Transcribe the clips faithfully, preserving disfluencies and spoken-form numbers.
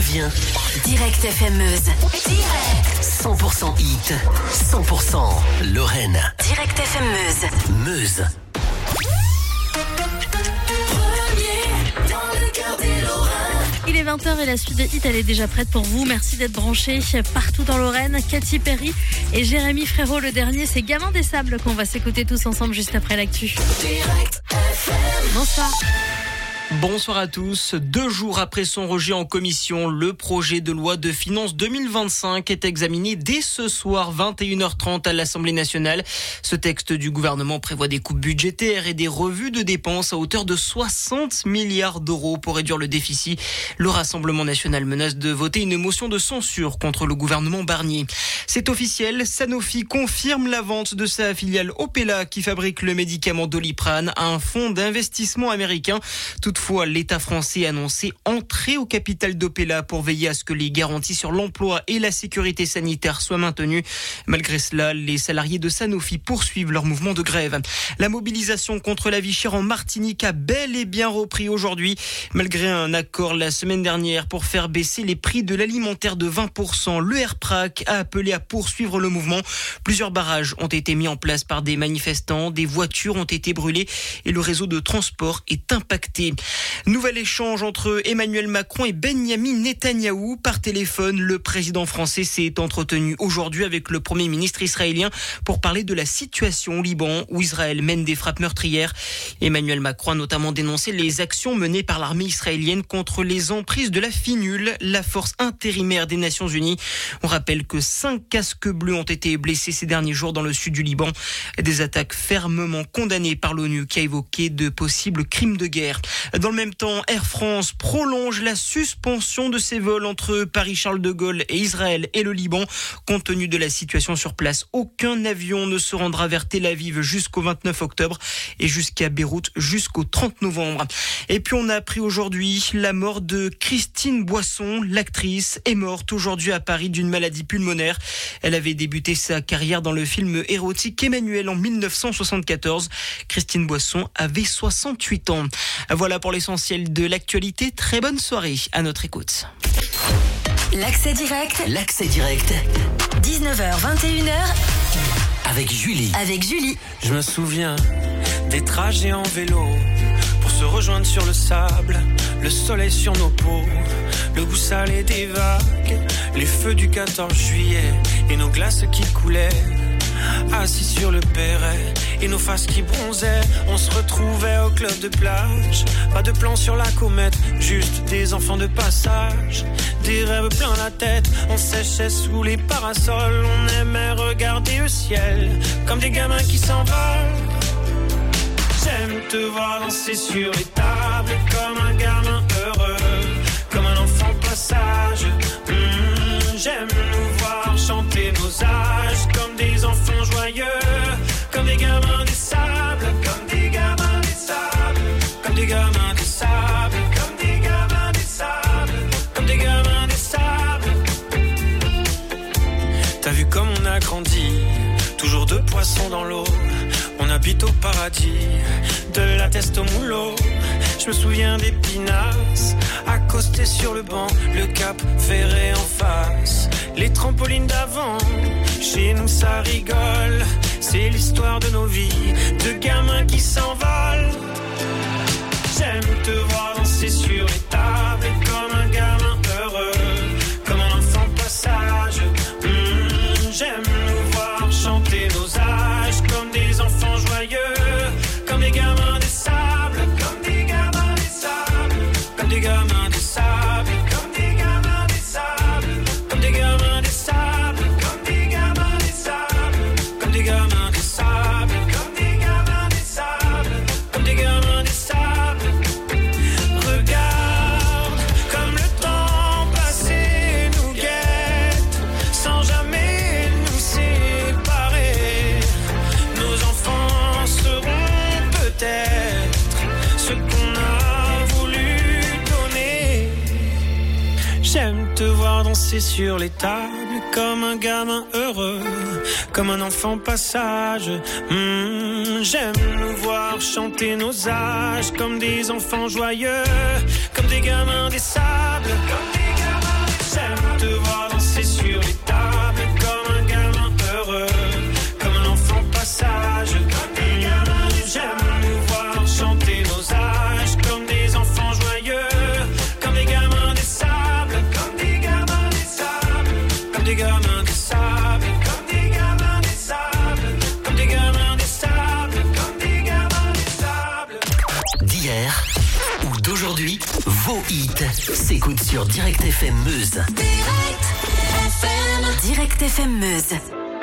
revient. Direct F M Meuse. Direct. cent pour cent hit. cent pour cent Lorraine. Direct F M Meuse. Meuse. Il est vingt heures et la suite des hits, elle est déjà prête pour vous. Merci d'être branchés partout dans Lorraine. Katy Perry et Jérémy Frérot, le dernier, c'est Gamin des Sables qu'on va s'écouter tous ensemble juste après l'actu. Bonsoir. Bonsoir à tous. Deux jours après son rejet en commission, le projet de loi de finances deux mille vingt-cinq est examiné dès ce soir vingt et une heures trente à l'Assemblée nationale. Ce texte du gouvernement prévoit des coupes budgétaires et des revues de dépenses à hauteur de soixante milliards d'euros pour réduire le déficit. Le Rassemblement national menace de voter une motion de censure contre le gouvernement Barnier. C'est officiel, Sanofi confirme la vente de sa filiale Opella qui fabrique le médicament Doliprane à un fonds d'investissement américain. Toutefois, Toutefois, l'État français a annoncé entrer au capital d'Opella pour veiller à ce que les garanties sur l'emploi et la sécurité sanitaire soient maintenues. Malgré cela, les salariés de Sanofi poursuivent leur mouvement de grève. La mobilisation contre la vie chère en Martinique a bel et bien repris aujourd'hui. Malgré un accord la semaine dernière pour faire baisser les prix de l'alimentaire de vingt pour cent, le R P R A C a appelé à poursuivre le mouvement. Plusieurs barrages ont été mis en place par des manifestants, des voitures ont été brûlées et le réseau de transport est impacté. Nouvel échange entre Emmanuel Macron et Benyamin Netanyahou par téléphone. Le président français s'est entretenu aujourd'hui avec le premier ministre israélien pour parler de la situation au Liban où Israël mène des frappes meurtrières. Emmanuel Macron a notamment dénoncé les actions menées par l'armée israélienne contre les emprises de la FINUL, la force intérimaire des Nations Unies. On rappelle que cinq casques bleus ont été blessés ces derniers jours dans le sud du Liban. Des attaques fermement condamnées par l'ONU qui a évoqué de possibles crimes de guerre. Dans le même temps, Air France prolonge la suspension de ses vols entre Paris-Charles de Gaulle et Israël et le Liban. Compte tenu de la situation sur place, aucun avion ne se rendra vers Tel Aviv jusqu'au vingt-neuf octobre et jusqu'à Beyrouth jusqu'au trente novembre. Et puis on a appris aujourd'hui la mort de Christine Boisson. L'actrice est morte aujourd'hui à Paris d'une maladie pulmonaire. Elle avait débuté sa carrière dans le film érotique Emmanuel en dix-neuf cent soixante-quatorze. Christine Boisson avait soixante-huit ans. Voilà pour l'essentiel de l'actualité. Très bonne soirée à notre écoute. L'accès direct. L'accès direct. dix-neuf heures vingt et une heures. Avec Julie. Avec Julie. Je me souviens des trajets en vélo pour se rejoindre sur le sable, le soleil sur nos peaux, le goût salé des vagues, les feux du quatorze juillet et nos glaces qui coulaient. Assis sur le perret et nos faces qui bronzaient, on se retrouvait au club de plage. Pas de plan sur la comète, juste des enfants de passage. Des rêves plein la tête, on séchait sous les parasols. On aimait regarder le ciel comme des gamins qui s'envolent. J'aime te voir danser sur les tables comme un gamin heureux, comme un enfant passage. Mmh, j'aime nous voir chanter nos âges comme des enfants joyeux, comme des gamins des sables, comme des gamins des sables, comme des gamins des sables, comme des gamins des sables, comme des gamins des sables. T'as vu comme on a grandi, toujours deux poissons dans l'eau. On habite au paradis, de la teste au moulot. Je me souviens des pinasses, accostés sur le banc, le cap ferré en face, les trampolines d'avant. Chez nous ça rigole, c'est l'histoire de nos vies, de gamins qui s'envolent. J'aime te voir danser sur les tables comme un gamin heureux, comme un enfant passage. Mmh, j'aime nous voir chanter nos âges comme des enfants joyeux, comme des gamins des sables, comme des gamins des sables, comme des gamins des sables, comme des gamins des sables, comme des gamins des sables, comme des gamins des sables, comme des gamins des sables, comme des gamins des sables, comme des gamins des sables. Regarde comme le temps passé nous guette sans jamais nous séparer. Nos enfants seront peut-être ce qu'on a voulu donner. J'aime te voir danser sur les tables comme un gamin heureux, comme un enfant passage. Mmh, j'aime nous voir chanter nos âges comme des enfants joyeux, comme des gamins des sables, comme des gamins s'écoute sur Direct F M Meuse. Direct F M. Direct F M Meuse.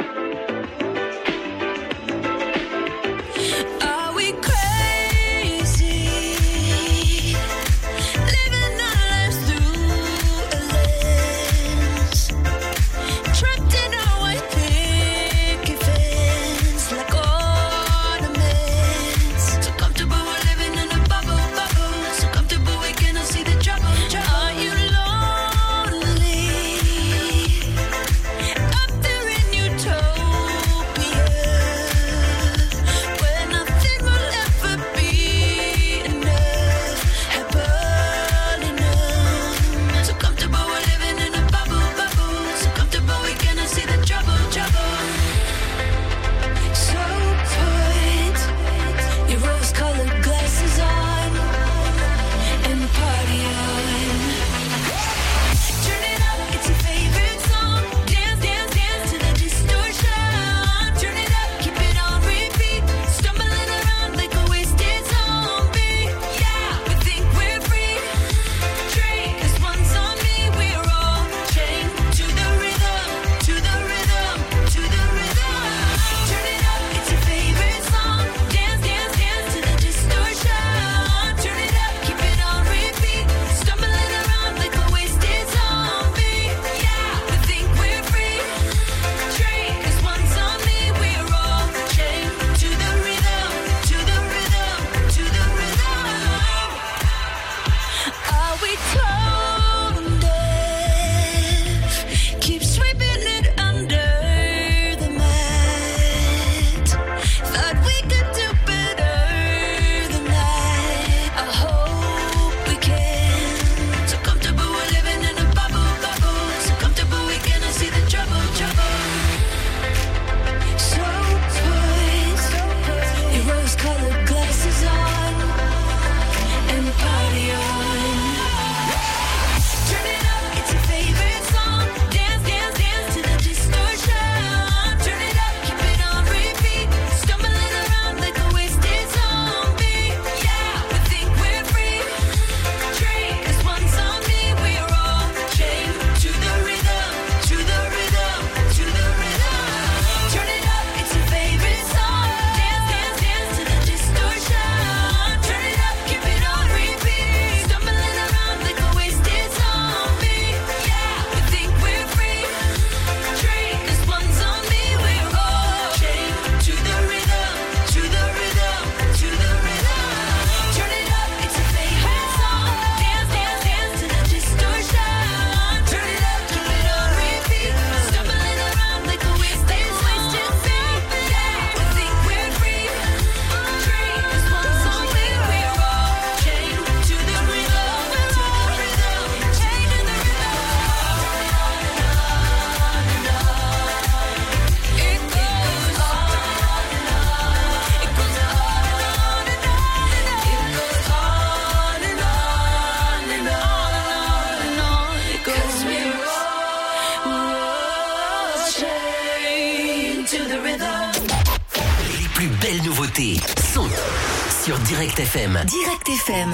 Sont sur Direct F M. Direct F M.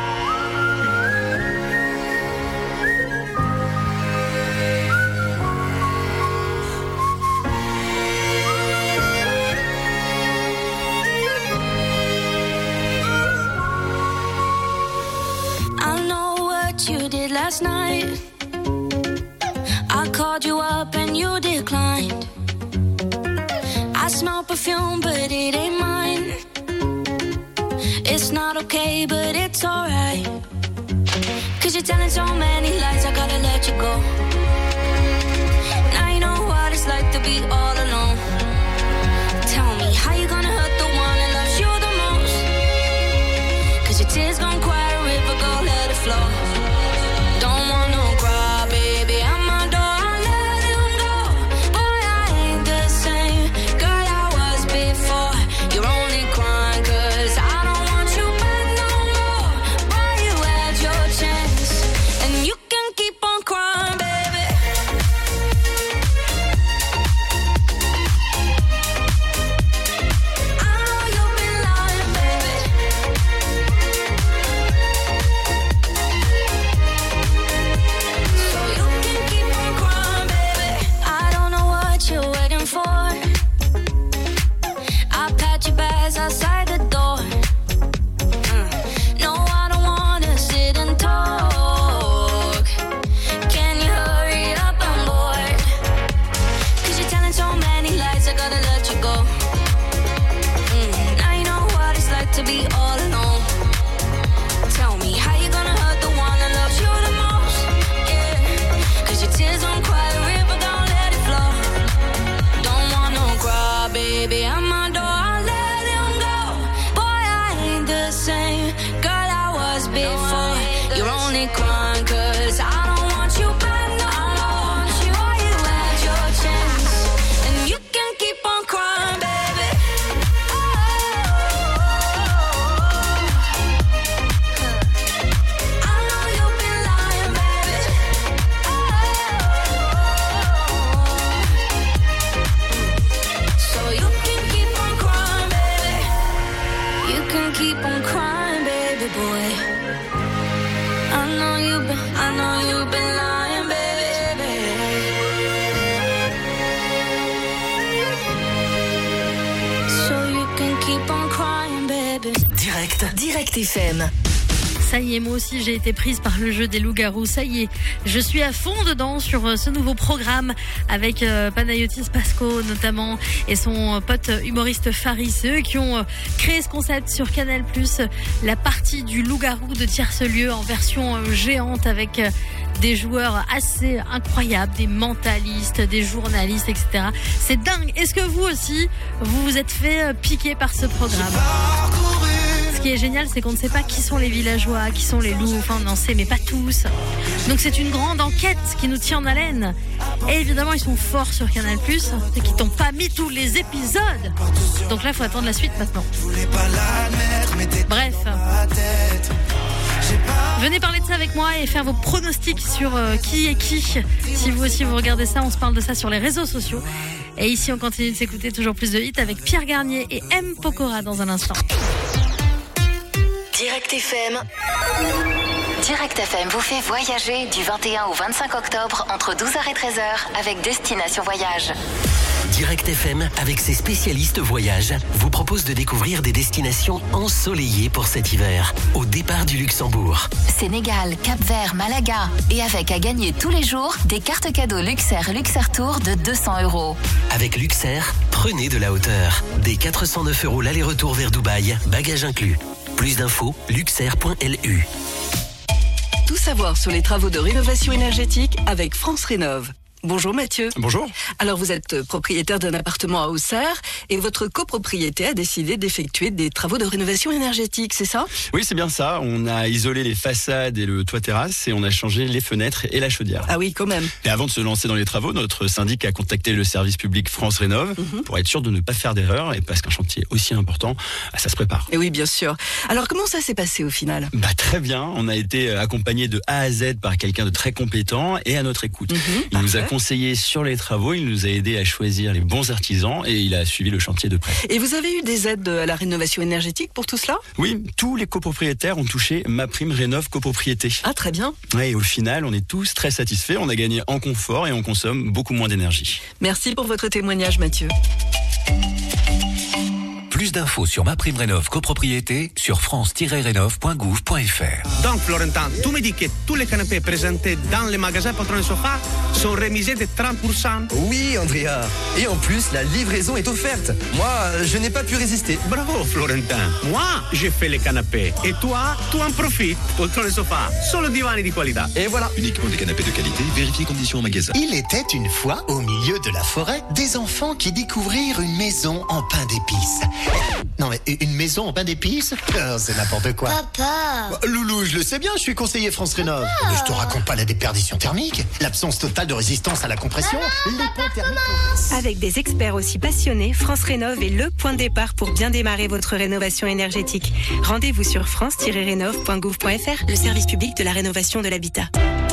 I know what you did last night. I called you up and you declined. I smell perfume, but it ain't mine. It's not okay, but it's alright. Cause you're telling so many lies, I gotta let you go. Now you know what it's like to be all alone. Tell me, how you gonna hurt the one that loves you the most? Cause your tears gon' quiet a river, go let it flow. Don't want no cry, baby, I'm my door, I let him go. Boy, I ain't the same girl I was before. You're only crying cause I don't want you back no more. Boy, you had your chance, and you can keep on crying, baby. be all alone. Tell me how you gonna hurt the one that loves you the most. Yeah, cause your tears don't cry a river, don't let it flow. Don't want no cry, baby, I'm my door, I'll let him go. Boy, I ain't the same girl I was before. You're only crying cause I don't want you back no more. Boy, you had your chance and you can keep on crying, baby. I know you've been lying, baby. So you can keep on crying, baby. You can keep on crying, baby boy. I know you've been, I know you've been lying, baby. So you can keep on crying, baby. Direct, Direct F M. Ça y est, moi aussi j'ai été prise par le jeu des loups-garous. Ça y est, je suis à fond dedans sur euh, ce nouveau programme avec euh, Panayotis Pasco notamment et son euh, pote humoriste Faris. C'est eux qui ont euh, créé ce concept sur Canal plus, euh, la partie du loup-garou de tierce-lieu en version euh, géante avec euh, des joueurs assez incroyables, des mentalistes, des journalistes, et cetera. C'est dingue. Est-ce que vous aussi, vous vous êtes fait euh, piquer par ce programme ? Ce qui est génial, c'est qu'on ne sait pas qui sont les villageois, qui sont les loups, enfin on en sait, mais pas tous. Donc c'est une grande enquête qui nous tient en haleine. Et évidemment, ils sont forts sur Canal plus, c'est qu'ils t'ont pas mis tous les épisodes. Donc là, il faut attendre la suite maintenant. Bref. Venez parler de ça avec moi et faire vos pronostics sur euh, qui est qui. Si vous aussi vous regardez ça, on se parle de ça sur les réseaux sociaux. Et ici, on continue de s'écouter toujours plus de hits avec Pierre Garnier et M. Pokora dans un instant. Direct F M. Direct F M vous fait voyager du vingt et un au vingt-cinq octobre entre douze heures et treize heures avec Destination Voyage. Direct F M, avec ses spécialistes voyage, vous propose de découvrir des destinations ensoleillées pour cet hiver, au départ du Luxembourg. Sénégal, Cap-Vert, Malaga, et avec à gagner tous les jours des cartes cadeaux Luxair Luxair Tour de deux cents euros. Avec Luxair, prenez de la hauteur. Des quatre cent neuf euros l'aller-retour vers Dubaï, bagages inclus. Plus d'infos, luxair point l u. Tout savoir sur les travaux de rénovation énergétique avec France Rénov'. Bonjour Mathieu. Bonjour. Alors vous êtes propriétaire d'un appartement à Auxerre et votre copropriété a décidé d'effectuer des travaux de rénovation énergétique, c'est ça ? Oui, c'est bien ça. On a isolé les façades et le toit terrasse et on a changé les fenêtres et la chaudière. Ah oui, quand même. Et avant de se lancer dans les travaux, notre syndic a contacté le service public France Rénov' mm-hmm. pour être sûr de ne pas faire d'erreur et parce qu'un chantier aussi important, ça se prépare. Et oui, bien sûr. Alors comment ça s'est passé au final ? Bah très bien. On a été accompagné de A à Z par quelqu'un de très compétent et à notre écoute. Mm-hmm, il nous a conseillé sur les travaux, il nous a aidé à choisir les bons artisans et il a suivi le chantier de près. Et vous avez eu des aides à la rénovation énergétique pour tout cela ? Oui, tous les copropriétaires ont touché ma prime Rénov' copropriété. Ah, très bien. Ouais, et au final, on est tous très satisfaits, on a gagné en confort et on consomme beaucoup moins d'énergie. Merci pour votre témoignage, Mathieu. Plus d'infos sur ma prime Rénov' copropriété sur france tiret rénov point gouv point f r. Donc Florentin, tu me dis que tous les canapés présentés dans les magasins Patron et Sofa sont remisés de trente pour cent. Oui, Andrea. Et en plus, la livraison est offerte. Moi, je n'ai pas pu résister. Bravo, Florentin. Moi, j'ai fait les canapés. Et toi, tu en profites. Patron et Sofa, solo divani di qualità. Et voilà. Uniquement des canapés de qualité, vérifiez conditions en magasin. Il était une fois, au milieu de la forêt, des enfants qui découvrirent une maison en pain d'épices. Non mais une maison en pain d'épices, oh, c'est n'importe quoi. Papa. Loulou, je le sais bien, je suis conseiller France Rénov'. Mais je te raconte pas la déperdition thermique, l'absence totale de résistance à la compression, les ponts thermiques. Avec des experts aussi passionnés, France Rénov' est le point de départ pour bien démarrer votre rénovation énergétique. Rendez-vous sur france tiret rénov point gouv point f r, le service public de la rénovation de l'habitat.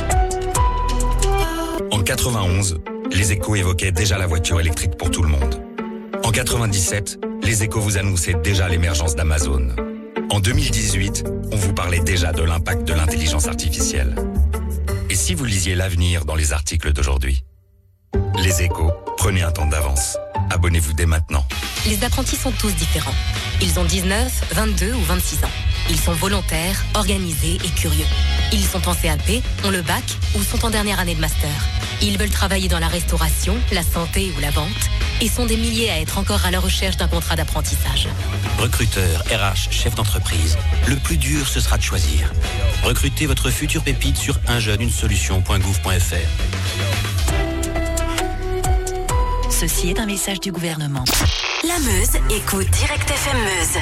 En quatre-vingt-onze, les Échos évoquaient déjà la voiture électrique pour tout le monde. En quatre-vingt-dix-sept, les Échos vous annonçaient déjà l'émergence d'Amazon. En deux mille dix-huit, on vous parlait déjà de l'impact de l'intelligence artificielle. Et si vous lisiez l'avenir dans les articles d'aujourd'hui ? Les Échos, prenez un temps d'avance. Abonnez-vous dès maintenant. Les apprentis sont tous différents. Ils ont dix-neuf, vingt-deux ou vingt-six ans. Ils sont volontaires, organisés et curieux. Ils sont en C A P, ont le bac ou sont en dernière année de master. Ils veulent travailler dans la restauration, la santé ou la vente et sont des milliers à être encore à la recherche d'un contrat d'apprentissage. Recruteur, R H, chef d'entreprise. Le plus dur, ce sera de choisir. Recrutez votre future pépite sur un jeune une solution point gouv point f r. Ceci est un message du gouvernement. La Meuse écoute Direct F M Meuse.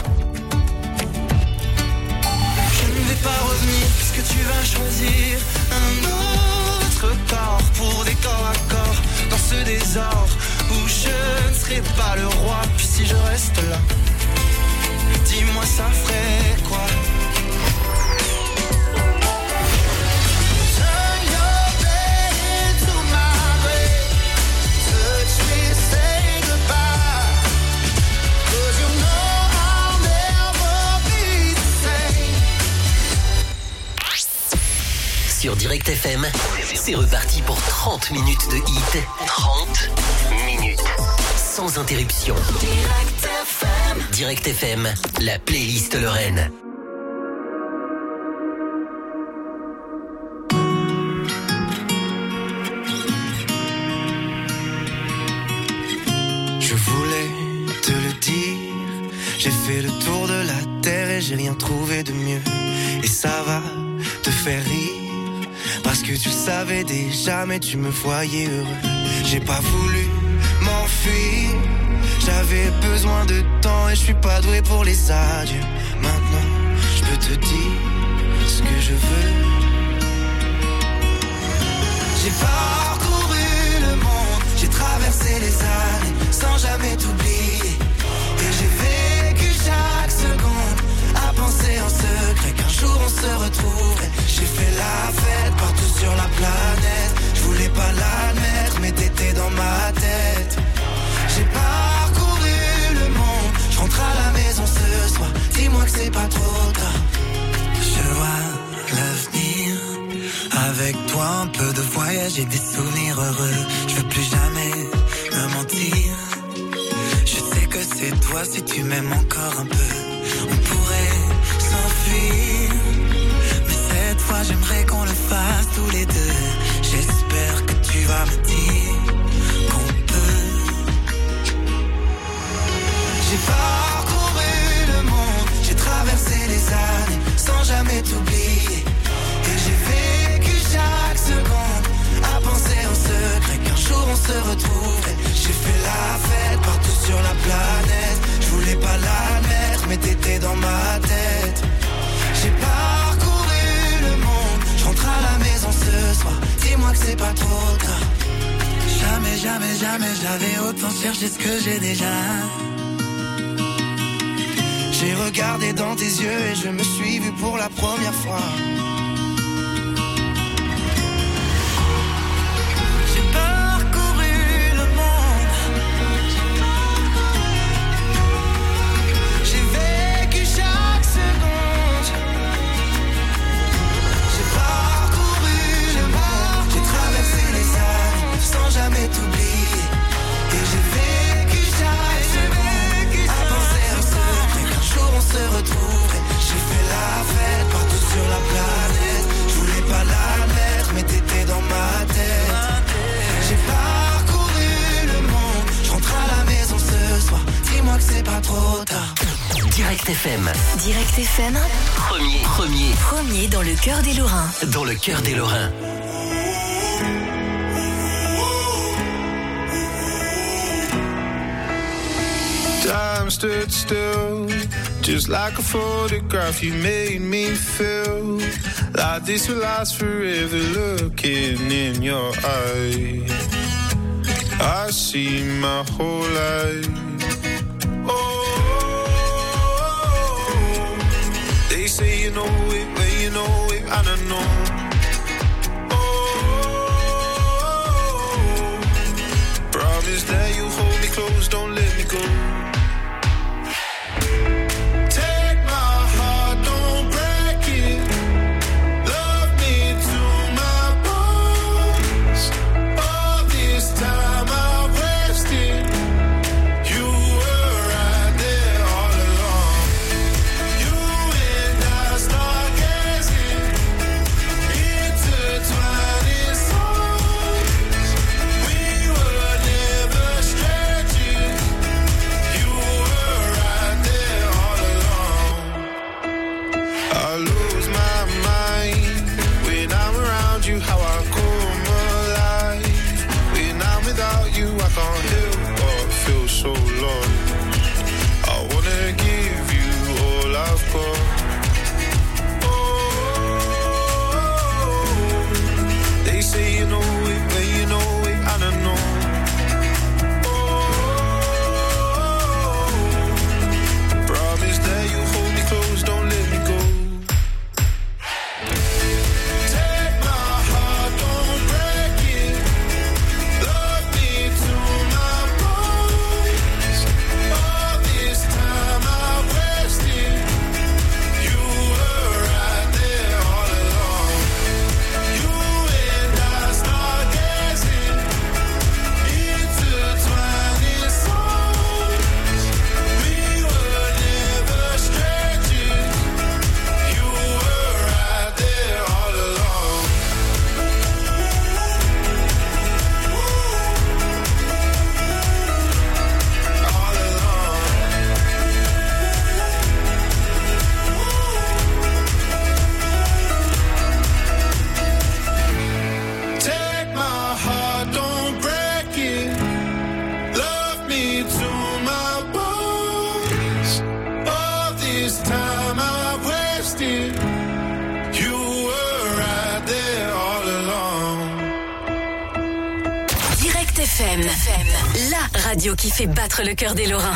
Je ne vais pas revenir puisque tu vas choisir un autre corps pour des corps à corps dans ce désordre où je ne serai pas le roi. Puis si je reste là, dis-moi ça ferait quoi? Sur Direct F M, c'est reparti pour trente minutes de hit. trente minutes. Sans interruption. Direct F M. Direct F M, la playlist Lorraine. Je voulais te le dire. J'ai fait le tour de la terre et j'ai rien trouvé de mieux. Et ça va te faire rire. Parce que tu le savais déjà, mais tu me voyais heureux. J'ai pas voulu m'enfuir. J'avais besoin de temps et je suis pas doué pour les adieux. Maintenant, je peux te dire ce que je veux. J'ai parcouru le monde, j'ai traversé les années sans jamais t'oublier. Et j'ai vécu chaque seconde à penser en secret qu'un jour on se retrouverait. J'ai fait la fête partout sur la planète. Je voulais pas l'admettre, mais t'étais dans ma tête. J'ai parcouru le monde, je rentre à la maison ce soir. Dis-moi que c'est pas trop tard. Je vois l'avenir avec toi, un peu de voyage et des souvenirs heureux. Je veux plus jamais me mentir. Je sais que c'est toi si tu m'aimes encore un peu. On pourrait s'enfuir, mais cette fois j'aimerais qu'on le fasse tous les deux. J'espère que tu vas me dire qu'on peut. J'ai parcouru le monde, j'ai traversé les années sans jamais t'oublier. Et j'ai vécu chaque seconde à penser en secret qu'un jour on se retrouverait. J'ai fait la fête partout sur la planète. Je voulais pas l'admettre, mais t'étais dans ma tête. J'ai parcouru le monde, je rentre à la maison ce soir. Dis-moi que c'est pas trop tard. Jamais, jamais, jamais j'avais autant cherché ce que j'ai déjà. J'ai regardé dans tes yeux et je me suis vu pour la première fois. Jamais t'oublier. Et j'ai vécu chaque seconde à penser en secret qu'un jour on se retrouverait. J'ai fait la fête partout sur la planète. Je voulais pas l'admettre, mais t'étais dans ma tête. J'ai parcouru le monde, je rentre à la maison ce soir. Dis-moi que c'est pas trop tard. Direct F M. Direct F M. Premier, premier, Premier dans le cœur des Lorrains. dans le cœur des Lorrains. Time stood still, just like a photograph. You made me feel like this will last forever. Looking in your eyes, I see my whole life. Oh, they say you know it, but you know it, I don't know. Oh, promise that you hold me close, don't let me go. radio qui fait battre le cœur des Lorrains.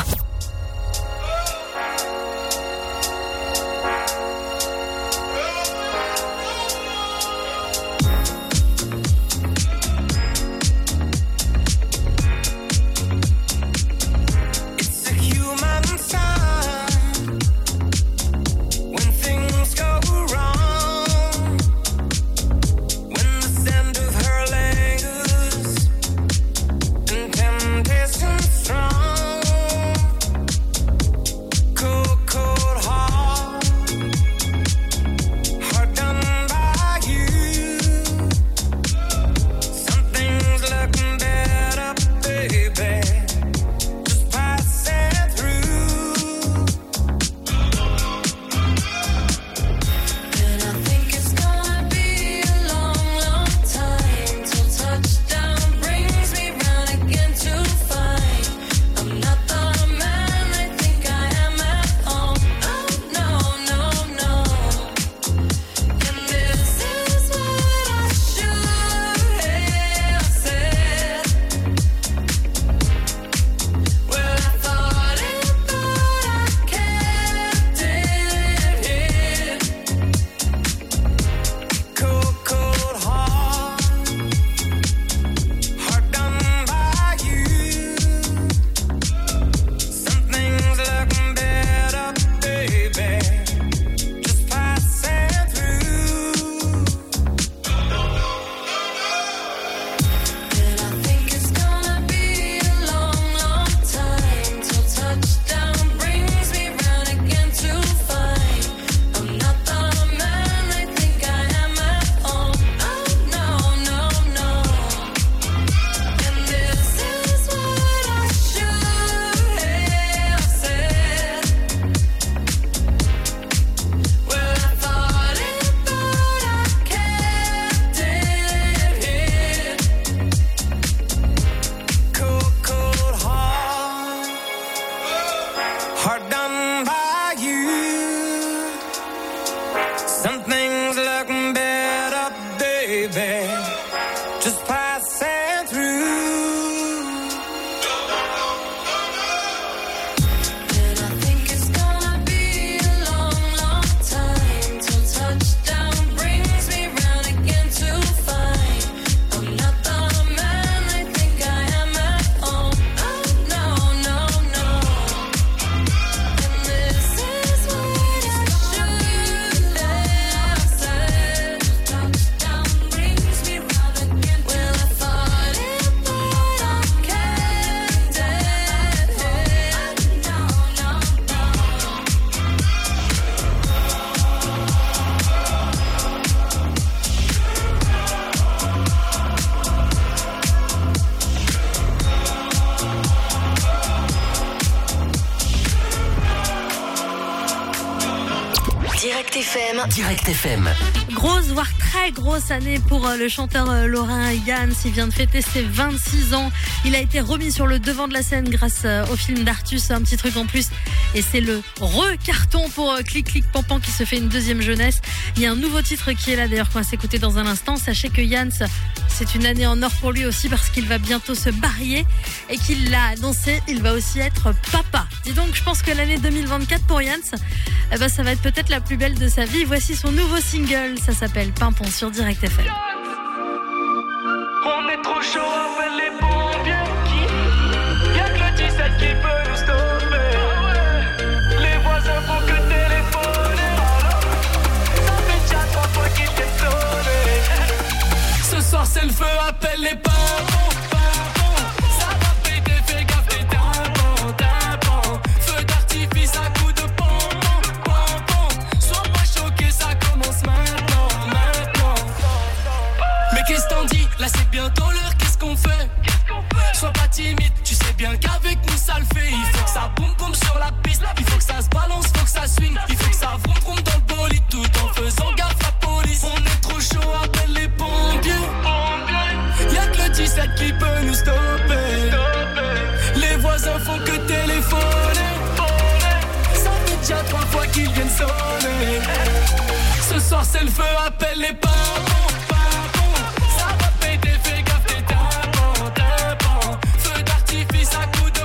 Direct F M. Grosse, voire très grosse année pour le chanteur lorrain Yann. Il vient de fêter ses vingt-six ans. Il a été remis sur le devant de la scène grâce au film d'Artus, un petit truc en plus. Et c'est le re-carton pour Clic Clic Pampan qui se fait une deuxième jeunesse. Il y a un nouveau titre qui est là d'ailleurs qu'on va s'écouter dans un instant. Sachez que Yann, c'est une année en or pour lui aussi parce qu'il va bientôt se marier et qu'il l'a annoncé, il va aussi être papa. Dis donc, je pense que l'année deux mille vingt-quatre pour Yann, eh ben, ça va être peut-être la plus belle de sa vie. Voici son nouveau single, ça s'appelle Pimpon sur Direct F M. On est trop chaud, appelle les pompiers. Y'a que le dix-sept qui peut nous stopper. Les voisins font que téléphoner. Ça fait déjà trois fois qu'ils viennent sonner. Ce soir c'est le feu, appelle les pimpons. Ça va péter, fais gaffe, t'es tympan, tympan. Feu d'artifice à coups de pompon, pompon. Sois pas choqué, ça commence maintenant, maintenant. Mais qu'est-ce t'en dis? Là c'est bientôt l'heure, qu'est-ce qu'on fait? Sois pas timide, tu sais bien qu'avec nous ça le fait. Il faut que ça boum boum sur la piste. Il faut que ça se balance, faut que ça swing. Il faut que ça vroom vroom dans le bolide. Tout en faisant gaffe à police. On est trop chaud, appelle les pompiers. Y'a que le dix-sept qui peut nous stopper. Les voisins font que téléphoner. Ça fait déjà trois fois qu'ils viennent sonner. Ce soir c'est le feu, appelle les pimpons. Ça va péter, fais gaffe, t'es tympan, tympan. Feu d'artifice à coups de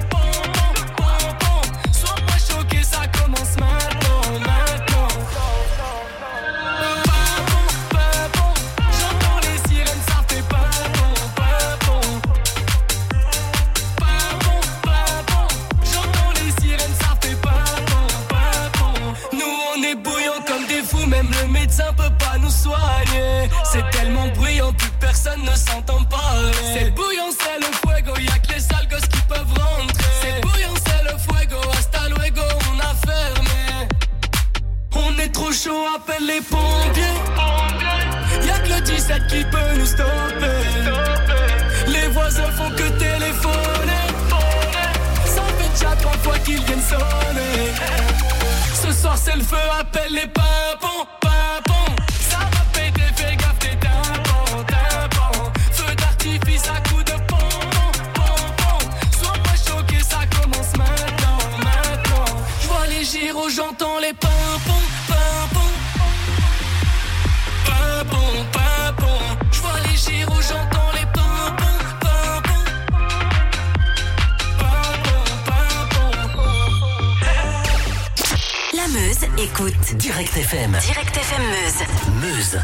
médecin peut pas nous soigner. C'est tellement bruyant, plus personne ne s'entend parler. C'est bouillant, c'est le fuego, y'a que les sales gosses qui peuvent rentrer. C'est bouillant, c'est le fuego, hasta luego, on a fermé. On est trop chaud, appelle les pompiers. Y'a que le dix-sept qui peut nous stopper. Les voisins font que téléphoner. Ça fait déjà trois fois qu'ils viennent sonner. Ce soir c'est le feu, appelle les pimpons, pimpons. Ça va péter, fais gaffe tes tympans, tympans. Feu d'artifice à coups de pompon, pompon. Sois pas choqué, ça commence maintenant, maintenant. J'vois les gyros, j'entends les pimpons, pimpons. Pimpons, pimpons. J'vois les gyros, j'entends les pimpons, pimpons. Pimpons, pimpons. La Meuse écoute Direct F M. Direct F M Meuse. Meuse.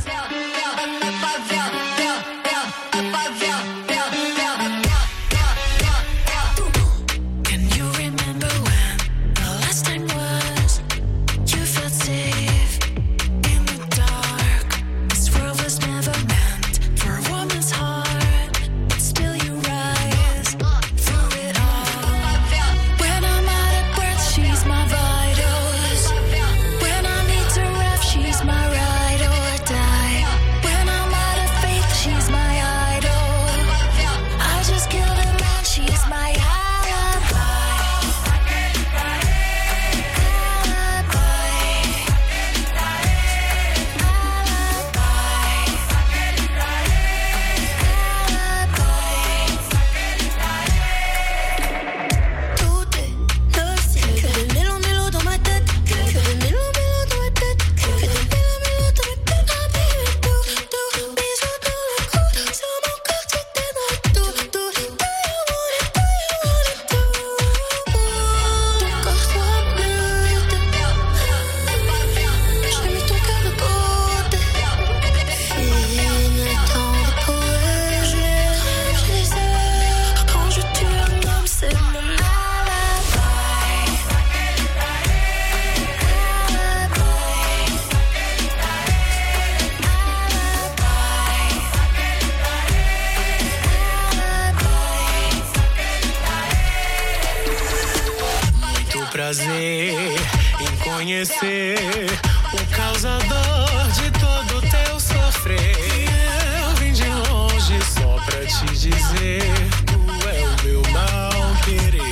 Prazer em conhecer o causador de todo teu sofrer. Eu vim de longe só pra te dizer, tu é o meu mal querer.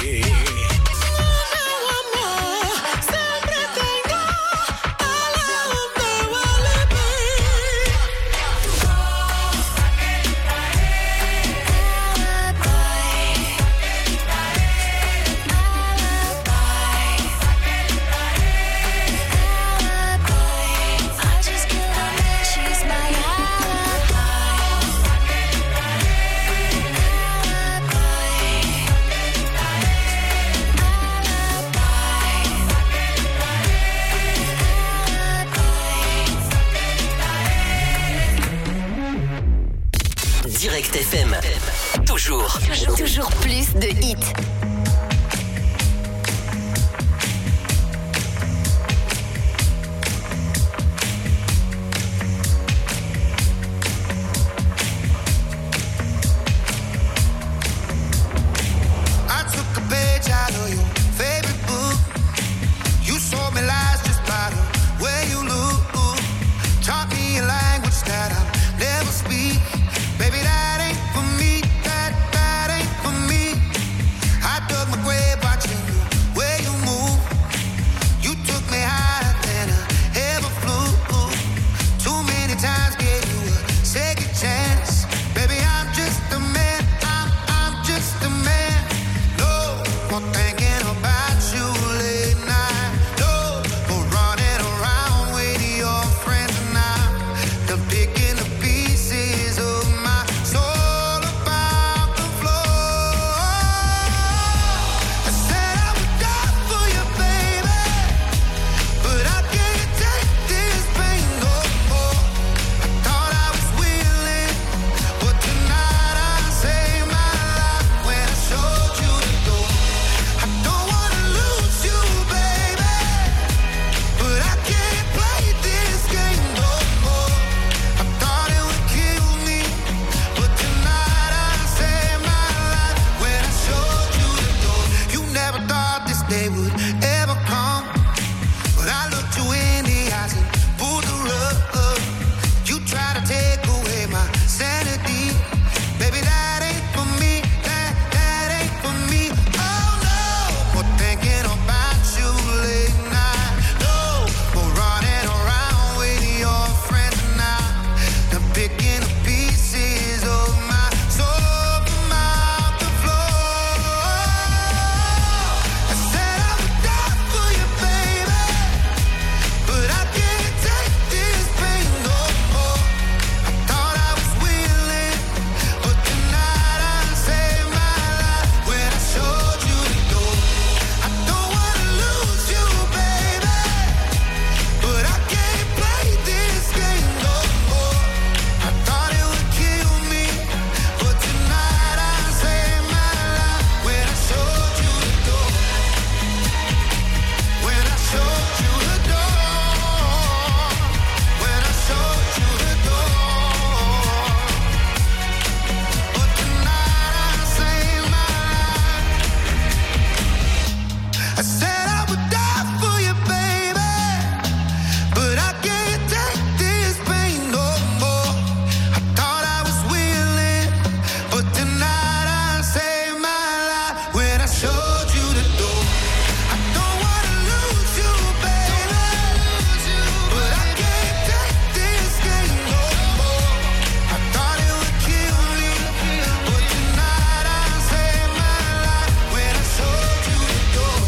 Direct F M. Toujours. Toujours, toujours plus de hits. I took a page out of your favorite book. You sold me lies just by the way you look. Taught me a language that I'll never speak. Baby, that ain't for me, that, that ain't for me. I dug my grave watching the way you move. You took me higher than I ever flew. Too many times gave you a second chance. Baby, I'm just a man, I'm, I'm just a man. No more thinking about you late night. No more running around with your friends now. They're picking the pieces of my soul about the floor. I said I would die for you, baby, but I can't take this pain no more. I thought I was willing, but tonight I saved my life when I showed you the door. I don't wanna lose you, baby. they would ever come. But I looked you in the eyes and pulled the rug. You try to take away my sanity. Baby, that ain't for me, that, that ain't for me. Oh no, more thinking about you late night. No, more running around with your friends now. Now picking up pieces of my soul from out the floor. I said I would die for you, baby, but I can't take this pain no more. I thought I was willing, but tonight I saved my life when I showed you the door. I don't wanna lose you, baby, but I can't play this game no more. I thought it would kill me, but tonight I saved my life when I showed you the door. When I showed you the door. When I showed you the door. But tonight I saved my life. I said I would die for you, baby, but I can't take this pain no more. I thought I was willing, but tonight I saved my life when I showed you the door. I don't wanna lose you, baby, but I can't take this game no more. I thought it would kill me, but tonight I saved my life when I showed you the door.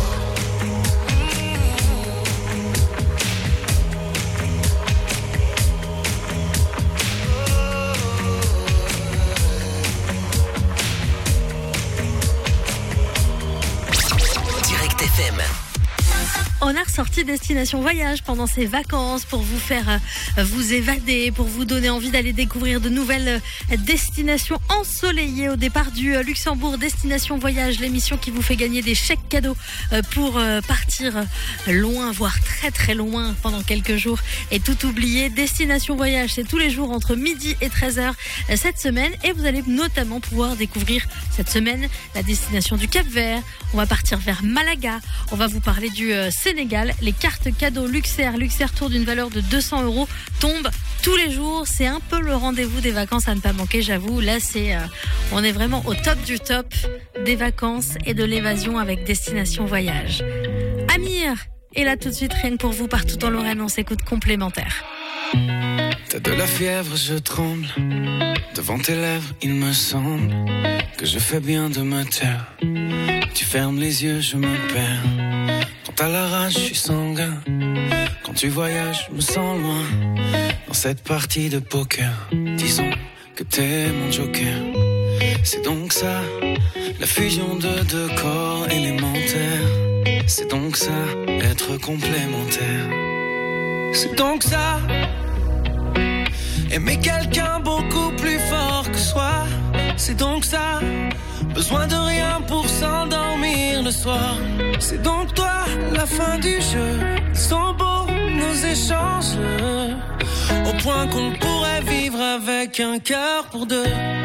Direct F M. On a ressorti Destination Voyage pendant ces vacances pour vous faire euh, vous évader, pour vous donner envie d'aller découvrir de nouvelles euh, destinations ensoleillées. Au départ du euh, Luxembourg, Destination Voyage, l'émission qui vous fait gagner des chèques cadeaux euh, pour euh, partir euh, loin, voire très très loin pendant quelques jours et tout oublier. Destination Voyage, c'est tous les jours entre midi et treize heures euh, cette semaine, et vous allez notamment pouvoir découvrir cette semaine la destination du Cap-Vert. On va partir vers Malaga, on va vous parler du euh, Sénégal. Les cartes cadeaux Luxair, Luxair Tour d'une valeur de deux cents euros tombent tous les jours. C'est un peu le rendez-vous des vacances à ne pas manquer, j'avoue. Là, c'est, euh, on est vraiment au top du top des vacances et de l'évasion avec Destination Voyage. Amir est là tout de suite, rien que pour vous, partout en Lorraine. On s'écoute complémentaire. T'as de la fièvre, je tremble. Devant tes lèvres, il me semble que je fais bien de me taire. Tu fermes les yeux, je me perds. Quand t'as la rage, je suis sanguin. Quand tu voyages, je me sens loin. Dans cette partie de poker, disons que t'es mon joker. C'est donc ça, la fusion de deux corps élémentaires. C'est donc ça, être complémentaire. C'est donc ça, aimer quelqu'un beaucoup plus fort que soi. C'est donc ça, besoin de rien pour s'endormir le soir. C'est donc toi, la fin du jeu. Sont beaux nos échanges, au point qu'on pourrait vivre avec un cœur pour deux.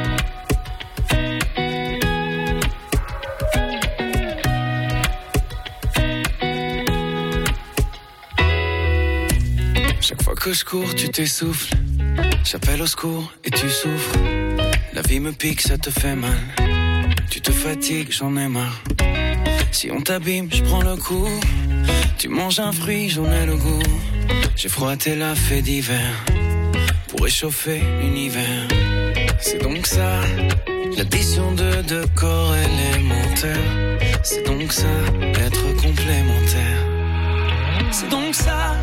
Chaque fois que je cours, tu t'essouffles. J'appelle au secours et tu souffres. La vie me pique, ça te fait mal. Tu te fatigues, j'en ai marre. Si on t'abîme, je prends le coup. Tu manges un fruit, j'en ai le goût. J'ai froissé la fée d'hiver pour réchauffer l'univers. C'est donc ça, l'addition de deux corps élémentaires. C'est donc ça, être complémentaire. C'est donc ça,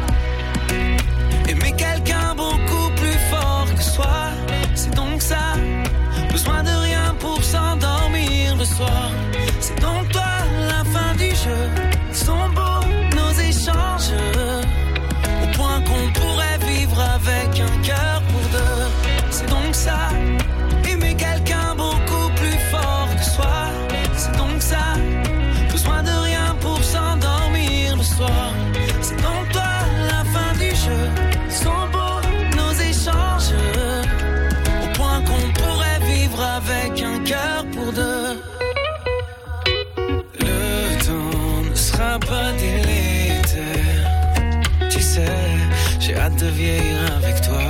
aimer quelqu'un beaucoup plus fort que soi. C'est donc ça, besoin de rien pour s'endormir le soir. C'est donc toi, la fin du jeu. Sont beaux nos échanges, au point qu'on pourrait vivre avec un cœur pour deux. C'est donc ça, aimer quelqu'un beaucoup plus fort que soi. C'est donc ça, de vieillir avec toi.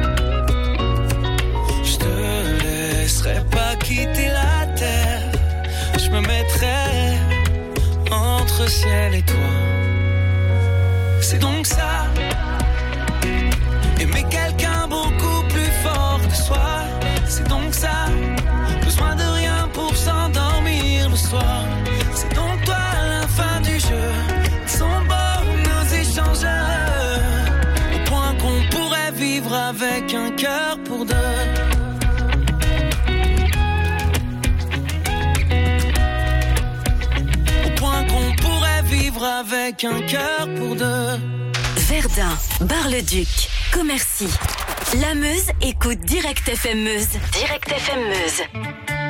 Je te laisserai pas quitter la terre. Je me mettrai entre ciel et toi. C'est donc ça, aimer quelqu'un beaucoup plus fort que soi. C'est donc ça, besoin de rien pour s'endormir le soir. C'est donc toi la fin du jeu, sont beaux nos échanges. Au point qu'on pourrait vivre avec un cœur pour deux. Au point qu'on pourrait vivre avec un cœur pour deux. Verdun, Bar-le-Duc, Commercy. La Meuse écoute Direct F M Meuse. Direct F M Meuse.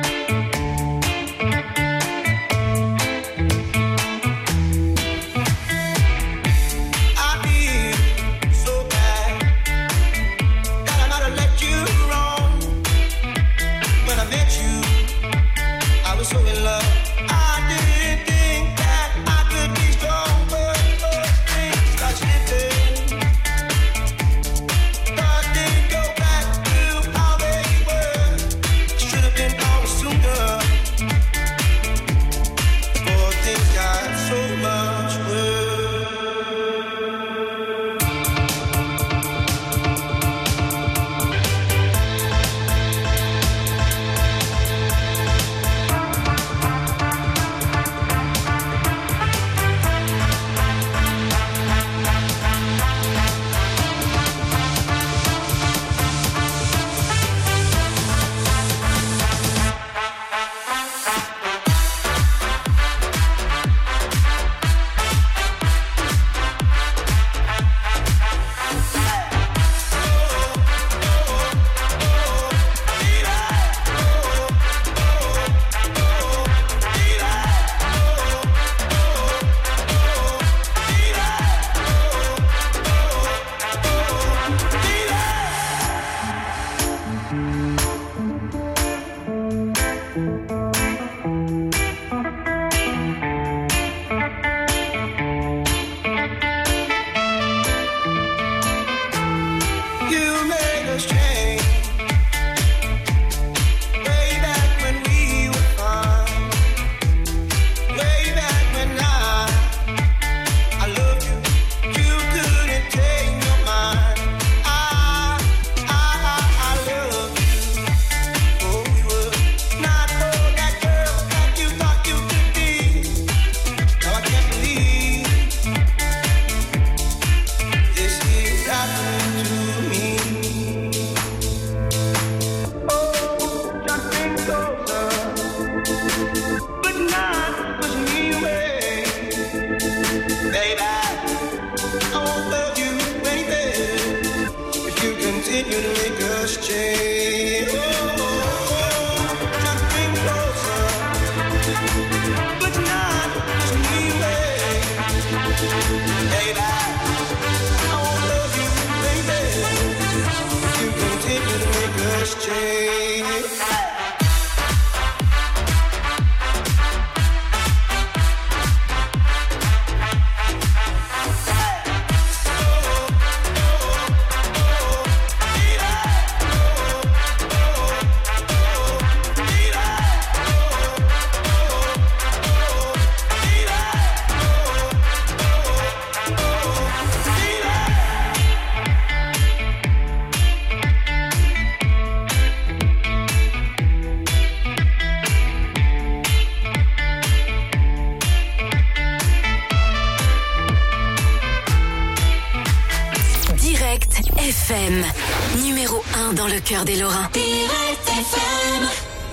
F M, numéro un dans le cœur des Lorrains. Direct F M.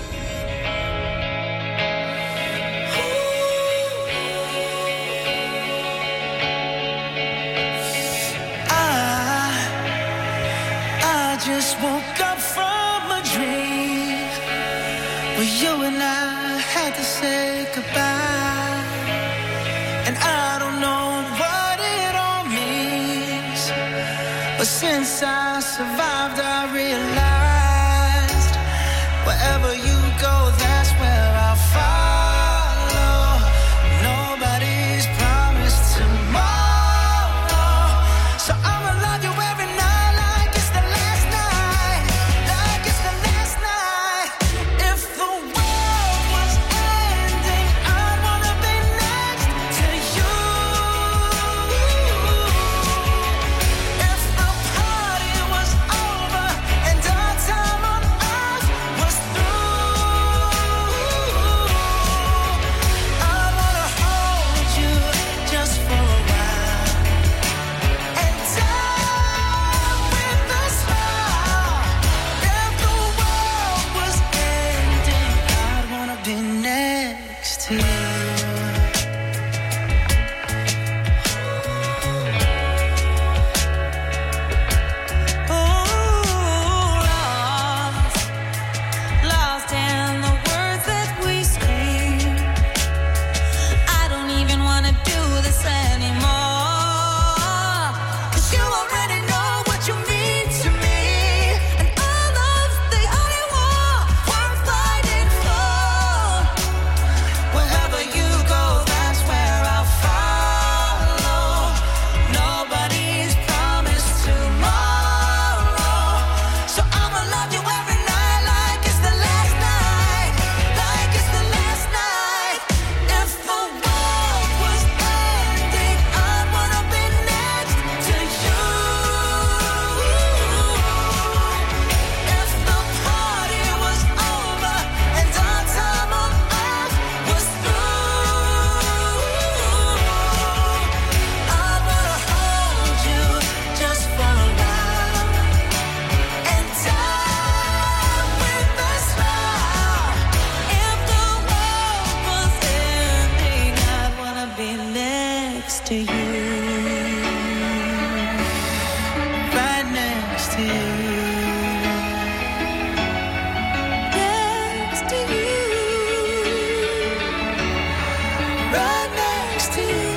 I, I just woke up from a dream where you and I had to say goodbye, and I don't know what it all means, but since I survived, I realized wherever you go, that's where I'll follow. Nobody's promised tomorrow, so I'ma love you every night. to you. Right next to you. Next to you. Right next to you.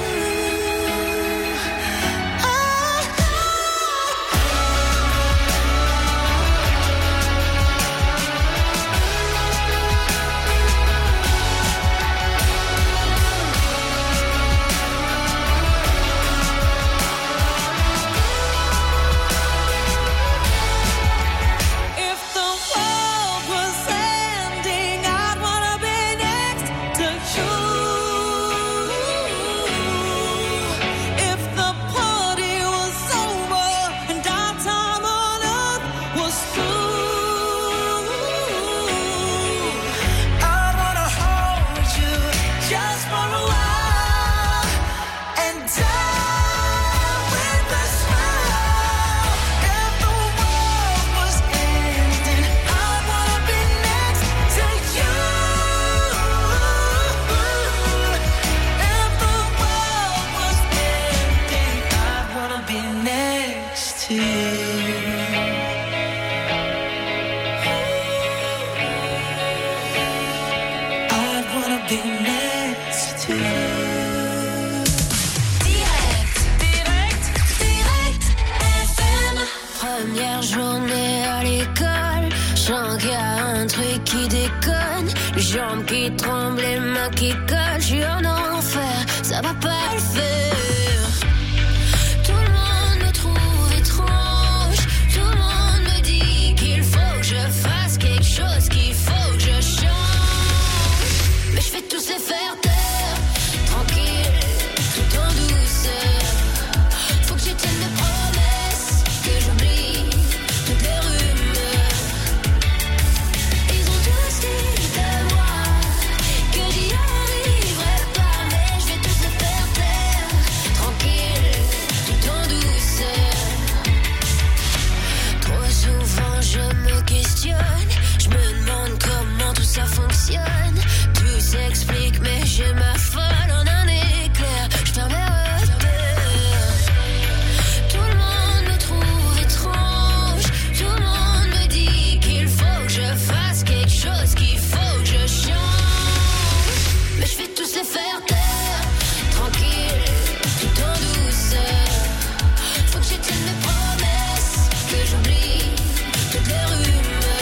Jambes qui tremblent, les mains qui collent, je suis en enfer, ça va pas le faire. Tout le monde me trouve étrange, tout le monde me dit qu'il faut que je fasse quelque chose, qu'il faut que je change. Mais je fais tout c'est faire taire, tranquille, tout en douceur. Faut que je tienne mes promesses, que j'oublie toutes les rumeurs. Ils ont tous dit je me demande comment tout ça fonctionne. Tout s'explique mais je m'affole en un éclair. Je ferme mes repères. Tout le monde me trouve étrange, tout le monde me dit qu'il faut que je fasse quelque chose, qu'il faut que je change. Mais je fais tout c'est faire taire, tranquille, tout en douceur. Faut que je tienne mes promesses, que j'oublie toutes les rumeurs.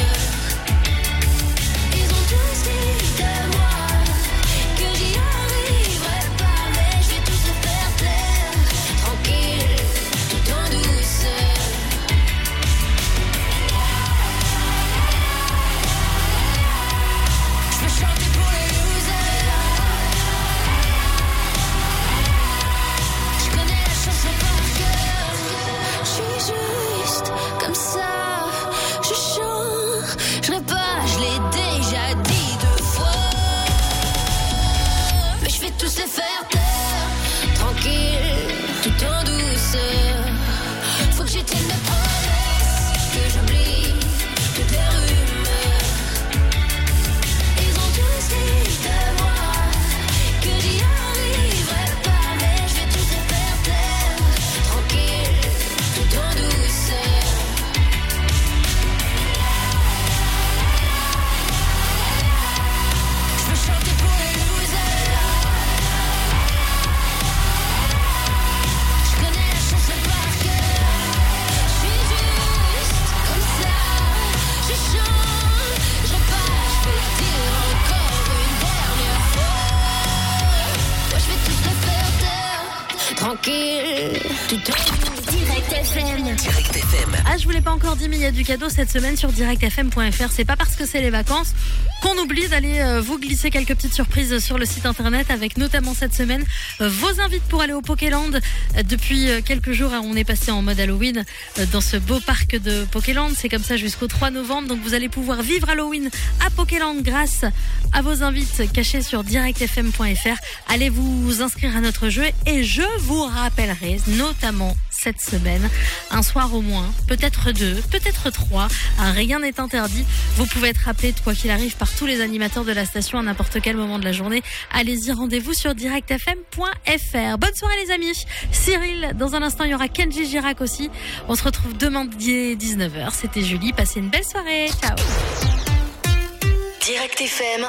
Direct F M. Ah, je vous l'ai pas encore dit, mais il y a du cadeau cette semaine sur direct f m point f r. C'est pas parce que c'est les vacances qu'on oublie d'aller euh, vous glisser quelques petites surprises sur le site internet, avec notamment cette semaine euh, vos invites pour aller au Pokéland. Euh, depuis euh, quelques jours, hein, on est passé en mode Halloween euh, dans ce beau parc de Pokéland. C'est comme ça jusqu'au trois novembre. Donc vous allez pouvoir vivre Halloween à Pokéland grâce à vos invites cachés sur direct f m point f r. Allez vous inscrire à notre jeu et je vous rappellerai notamment cette semaine. Un soir au moins, peut-être deux, peut-être trois. Rien n'est interdit. Vous pouvez être appelé, quoi qu'il arrive, par tous les animateurs de la station à n'importe quel moment de la journée. Allez-y, rendez-vous sur direct f m point f r. Bonne soirée les amis. Cyril, dans un instant, il y aura Kenji Girac aussi. On se retrouve demain dès dix-neuf heures. C'était Julie. Passez une belle soirée. Ciao. Direct F M.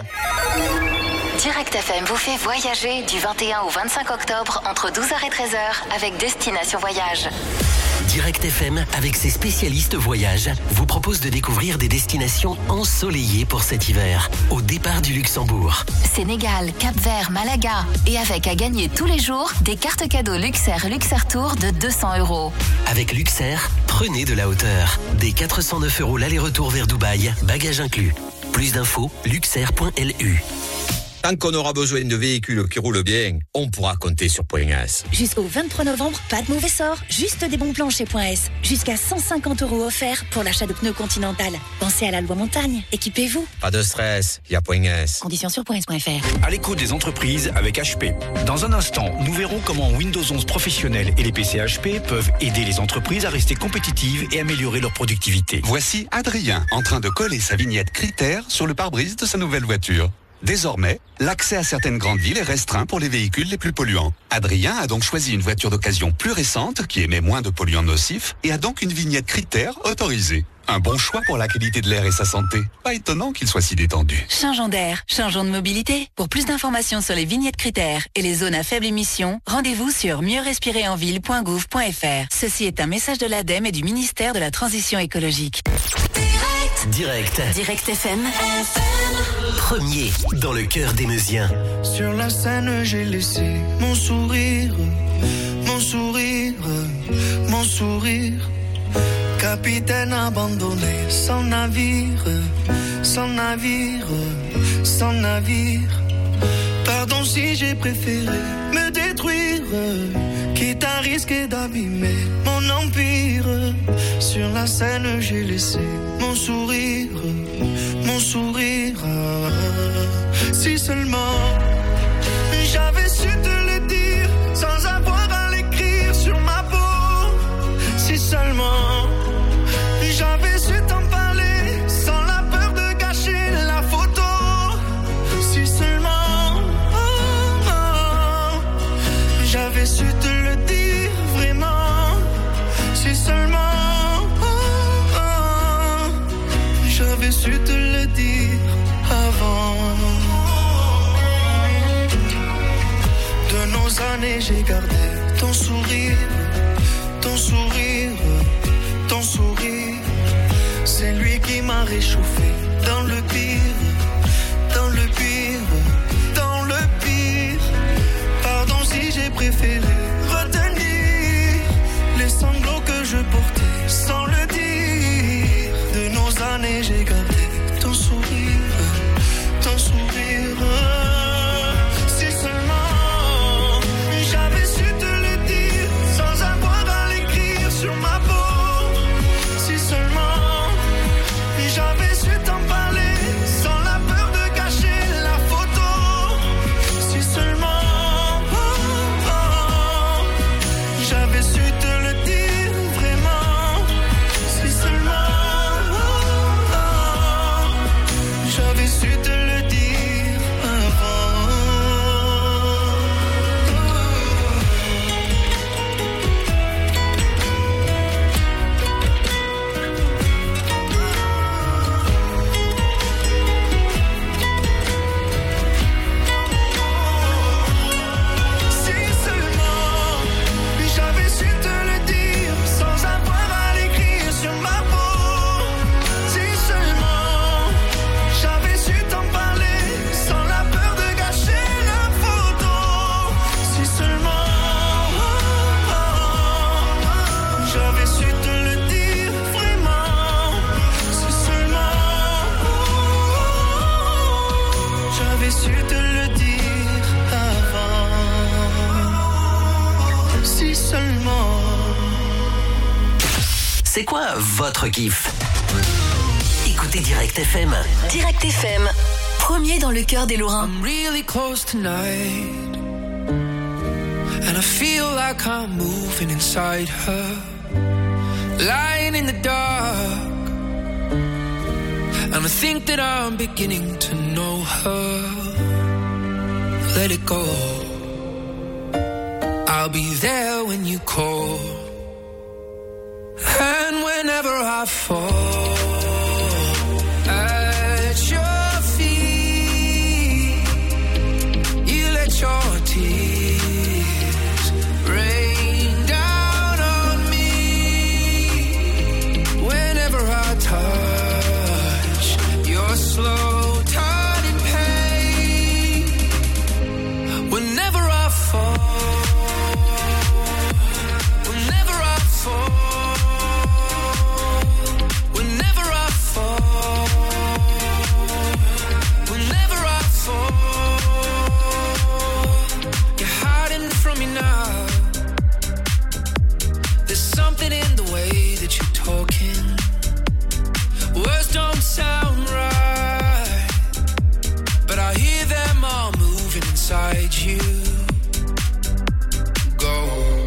Direct F M vous fait voyager du vingt et un au vingt-cinq octobre entre douze heures et treize heures avec Destination Voyage. Direct F M, avec ses spécialistes voyage, vous propose de découvrir des destinations ensoleillées pour cet hiver. Au départ du Luxembourg. Sénégal, Cap-Vert, Malaga. Et avec à gagner tous les jours des cartes cadeaux Luxair Luxair Tour de deux cents euros. Avec Luxair, prenez de la hauteur. Des quatre cent neuf euros l'aller-retour vers Dubaï, bagages inclus. Plus d'infos, luxair point l u. Tant qu'on aura besoin de véhicules qui roulent bien, on pourra compter sur Point S. Jusqu'au vingt-trois novembre, pas de mauvais sort, juste des bons plans chez Point S. Jusqu'à cent cinquante euros offerts pour l'achat de pneus Continental. Pensez à la loi montagne, équipez-vous. Pas de stress, il y a Point S. Conditions sur point s point f r. À l'écoute des entreprises avec H P. Dans un instant, nous verrons comment Windows onze professionnel et les P C H P peuvent aider les entreprises à rester compétitives et améliorer leur productivité. Voici Adrien en train de coller sa vignette Critères sur le pare-brise de sa nouvelle voiture. Désormais, l'accès à certaines grandes villes est restreint pour les véhicules les plus polluants. Adrien a donc choisi une voiture d'occasion plus récente qui émet moins de polluants nocifs et a donc une vignette Critères autorisée. Un bon choix pour la qualité de l'air et sa santé. Pas étonnant qu'il soit si détendu. Changeons d'air, changeons de mobilité. Pour plus d'informations sur les vignettes Critères et les zones à faible émission, rendez-vous sur mieux respirer en ville point gouv point f r. Ceci est un message de l'ADEME et du ministère de la Transition écologique. Direct. Direct F M. Premier dans le cœur des Meusiens. Sur la scène, j'ai laissé mon sourire, mon sourire, mon sourire. Capitaine abandonné, sans navire, sans navire, sans navire. Pardon si j'ai préféré me détruire, quitte à risquer d'abîmer mon empire. Sur la scène, j'ai laissé mon sourire, mon sourire. Si seulement j'avais su te le dire sans avoir à l'écrire sur ma peau. Si seulement j'avais su t'en parler sans la peur de gâcher la photo. Si seulement oh, oh, j'avais su te le dire vraiment. Si seulement oh, oh, j'avais su te le dire avant. De nos années j'ai gardé ton sourire, ton sourire, ton sourire. C'est lui qui m'a réchauffé dans le pire, dans le pire, dans le pire. Pardon si j'ai préféré retenir les sanglots que je portais sans le dire. De nos années j'ai gardé ton sourire, ton sourire. Si seulement j'avais su te le dire sans avoir à l'écrire sur ma peau. Si seulement j'avais su t'en parler sans la peur de gâcher la photo. Si seulement oh, oh, j'avais su te le dire vraiment. Si seulement oh, oh, j'avais su te le dire avant. C'est quoi votre kiff? Écoutez Direct F M. Direct F M. Premier dans le cœur des Lorrains. I'm really close tonight. And I feel like I'm moving inside her, lying in the dark. And I think that I'm beginning to know her. Let it go. I'll be there when you call. And whenever I fall at your feet, you let your tears rain down on me. Whenever I touch your slow turning pain, whenever I fall, whenever I fall, whenever I fall, whenever I fall, you're hiding from me now. There's something in the way that you're talking. Words don't sound right, but I hear them all moving inside you. Go.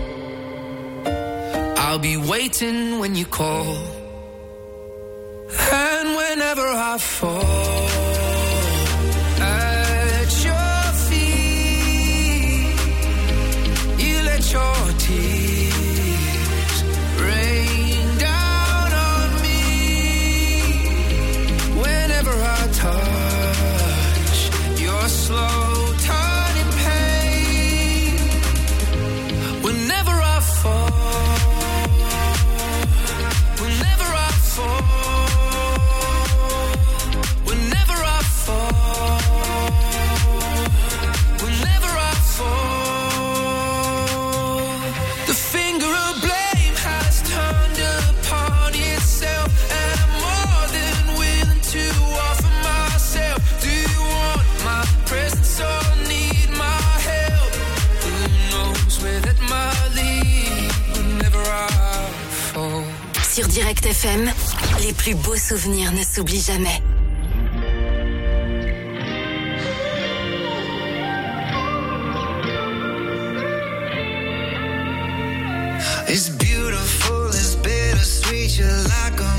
I'll be waiting when you call. And whenever I fall at your feet, you let your tears rain down on me. Whenever I touch your slow turning pain, whenever I fall, whenever I fall, whenever I fall, whenever I fall, the finger of blame has turned upon itself, and I'm more than willing to offer myself. Do you want my presence or need my help? Who knows where that might lead whenever I fall. Sur Direct F M, les plus beaux souvenirs ne s'oublient jamais. It's beautiful, it's bittersweet, you're like a